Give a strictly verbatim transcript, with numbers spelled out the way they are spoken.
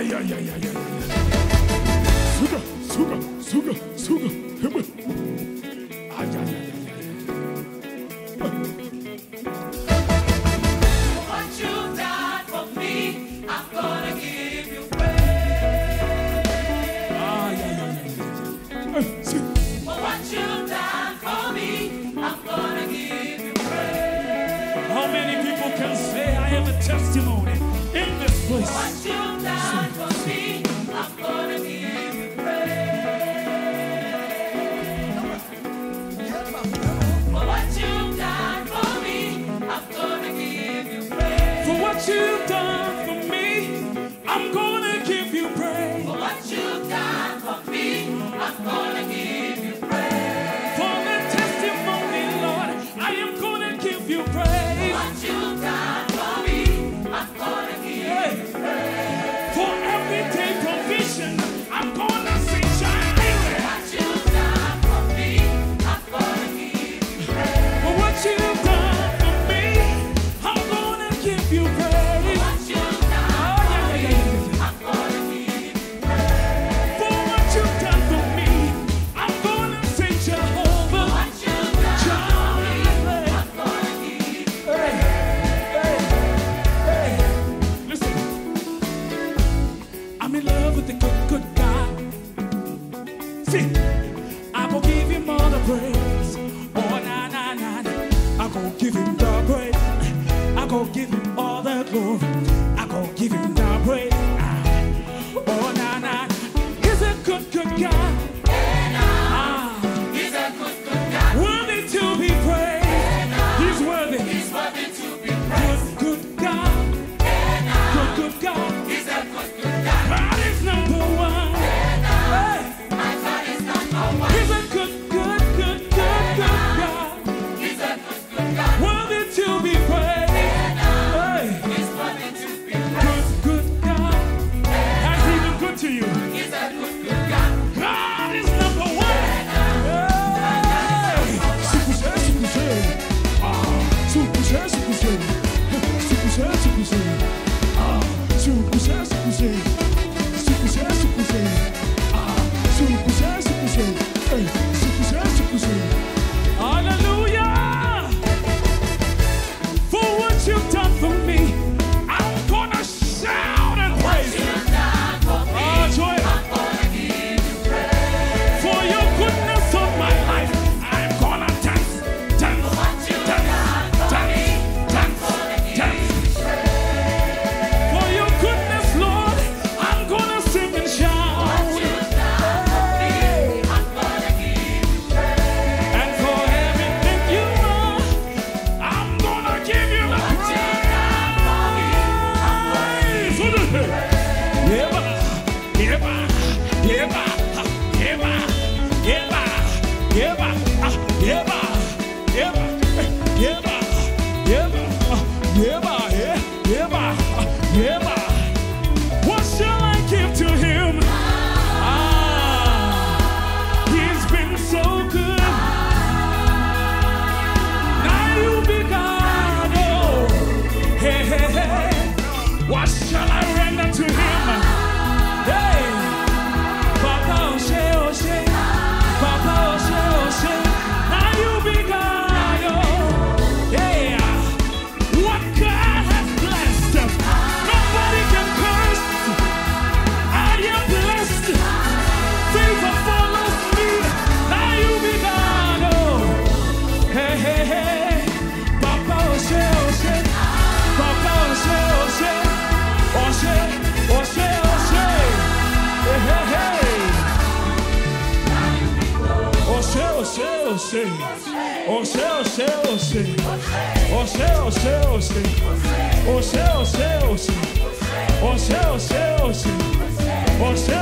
yeah, yeah, yeah, yeah. Sugar, sugar, sugar, sugar. Ah, yeah, yeah, yeah, yeah. What you've done for me, I'm gonna give you praise. Ah, yeah, yeah, yeah, yeah. Uh, sing. For what you've done for me, I'm gonna give you praise. How many people can say I have a testimony in this place? For what you've done for me, I'm gonna give you praise. For what you've done for me, I'm gonna give you praise. For what you've done for me, I'm gonna give you praise. For what you've done for me, I'm gonna give you praise. For the testimony, Lord, I am gonna give you praise. What you've done for me, I'm gonna give you praise. For everyday provision, I'm gonna sing shine. What you've done for me, I'm gonna give you praise. For what you've done for me, I'm gonna give you praise. What you've done Oh, for yeah, me, yeah, yeah, yeah. I'm gonna give you praise. For what you've done for me, I'm gonna sing Jehovah. What you've done for me, I'm gonna give you Hey, hey, hey. Listen, I'm in love with the good, good God. See, I will give him all the praise. Oh, na, na, na, na. I go give him the praise. I go give him all the glory. I go give him the praise. Ah. Oh, na, na. He's a good, good God. Ah. He's a good, good God. Worthy to be praised. He's worthy. He's worthy to be praised. Good, good God. Good, good God. He's a good, good God. God is number one. Hey. My God is number one. He's a good, good, good, good, good God. He's a good, good God. Worthy to be praised. Hey. He's worthy to be praised. Good, good God. Has he been good to you? He's a good, good God. God is number one. Hey. Sukushe, sukushe. Ah, sukushe, sukushe. Sukushe, sukushe. Ah, sukushe, sukushe. Sukushe, sukushe. Ah, sukushe, sukushe. Hey, sukushe, sukushe. Hallelujah. For what you've done for me, I'm gonna shout and praise you. You've done for me, Ah, joy. I'm gonna give you praise. For your goodness of my life, I'm gonna dance, dance, What you've dance, done for dance, me, dance, dance. For your goodness, Lord, I'm gonna sing and shout. what you've done for me, I'm gonna give you praise. And for everything you are, I'm gonna give you the What you've done for me, I'm gonna give you praise. Yeba, yeba, yeba, yeba, yeba, yeba, ah, yeba, yeba, eh, yeba, yeba, ah, yeba, eh, yeba, ah, yeba. What shall I give to him? Ah, he's been so good. Now you be God, oh, hey, hey, hey. What shall I render to him? Hey, Papa Oshe, Oshe, Papa Oshe, Oshe. Now you be God, oh, yeah. What God has blessed, nobody can curse. I am blessed. Favor follows me. Now you be God, oh, hey, hey, hey. Papa Oshe, Oshe, Papa Oshe, Oshe, Oshe, Oshe, Oshe, hey, hey, hey. Oshe, Oshe, Oshe, Oshe, Oshe, Oshe, Oshe, Oshe, Oshe, Oshe, Oshe, Oshe, Oshe, Oshe, Oshe, Oshe,